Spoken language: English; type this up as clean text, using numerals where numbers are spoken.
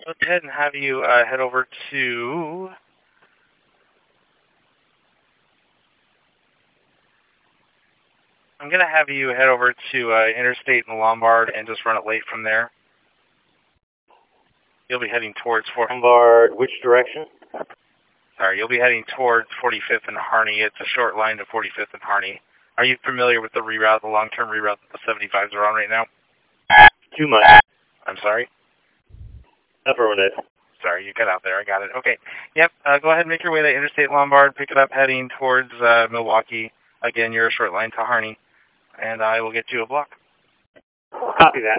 Go ahead and have you head over to... I'm going to have you head over to Interstate and Lombard and just run it late from there. You'll be heading towards... Lombard, which direction? Sorry, you'll be heading towards 45th and Harney. It's a short line to 45th and Harney. Are you familiar with the reroute, the long-term reroute that the 75s are on right now? Too much. I'm sorry? Affirmative. Sorry, you cut out there. I got it. Okay. Yep, go ahead and make your way to Interstate Lombard. Pick it up heading towards Milwaukee. Again, you're a short line to Harney. And I will get you a block. Copy that.